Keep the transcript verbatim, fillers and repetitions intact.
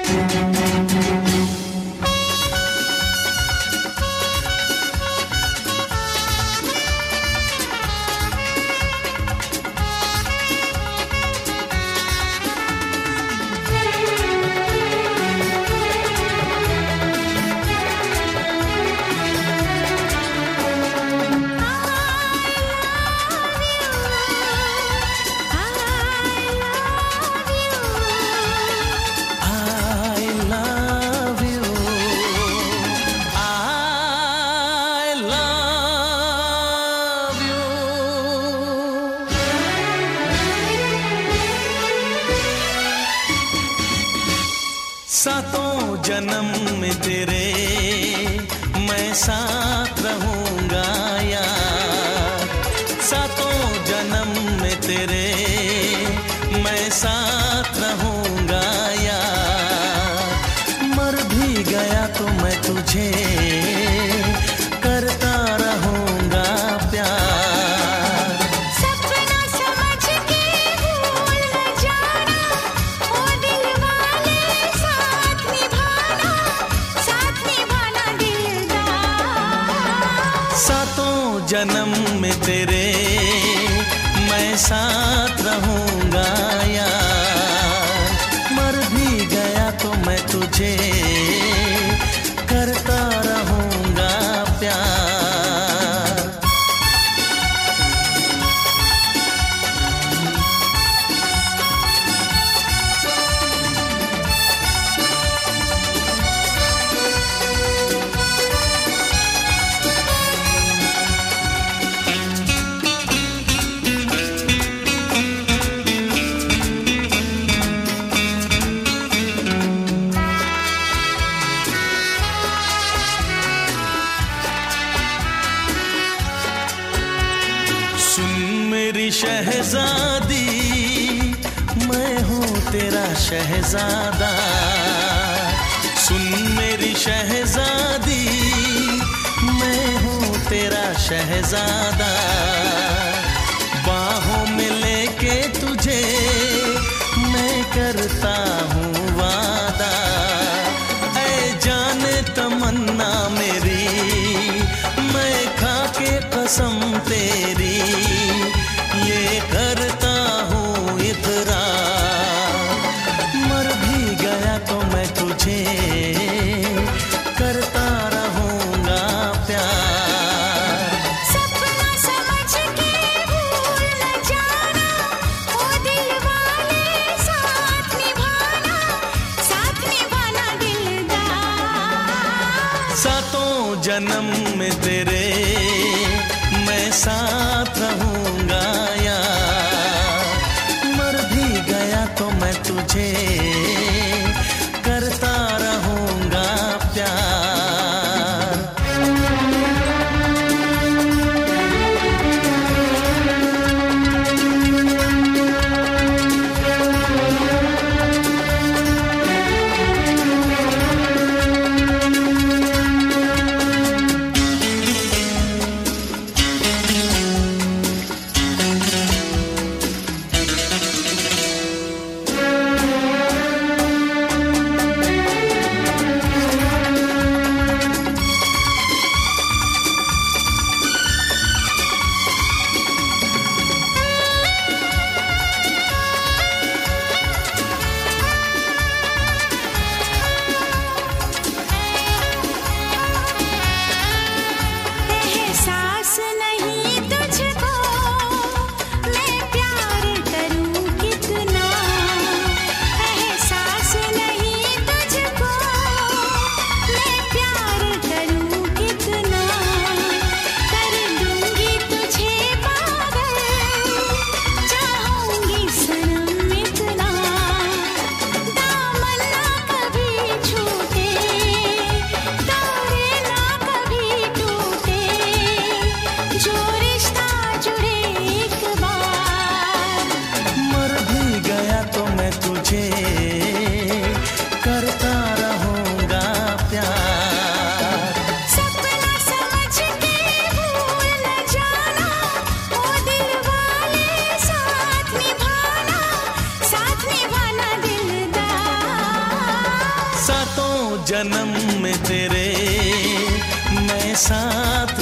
सातों जन्म में तेरे मैं साथ रहूंगा यार, सातों जन्म में तेरे मैं साथ रहूंगा यार। मर भी गया तो मैं तुझे करता रहूंगा प्यार। सपना समझ के भूल न जाना, ओ दिल वाले साथ निभाना, साथ निभाना दिलदार। सातों जन्म में तेरे मैं साथ रहूंगा यार। मर भी गया तो मैं तुझे करता रहूंगा प्यार। मेरी शहजादी मैं हूँ तेरा शहजादा, सुन मेरी शहजादी मैं हूँ तेरा शहजादा। बाहों में लेके तुझे मैं करता हूँ वादा, ऐ जाने तमन्ना मेरी मैं खा के कसम तेरी ये करता हूँ इकरार। मर भी गया तो मैं तुझे करता रहूंगा प्यार। सपना समझ के भूल न जाना, ओ दिल वाले साथ निभाना, साथ निभाना दिलदार। सातों जन्म में तेरे मैं साथ रहूंगा यार। मर भी गया तो मैं तुझे करता रहूंगा प्यार। जन्म में तेरे मैं साथ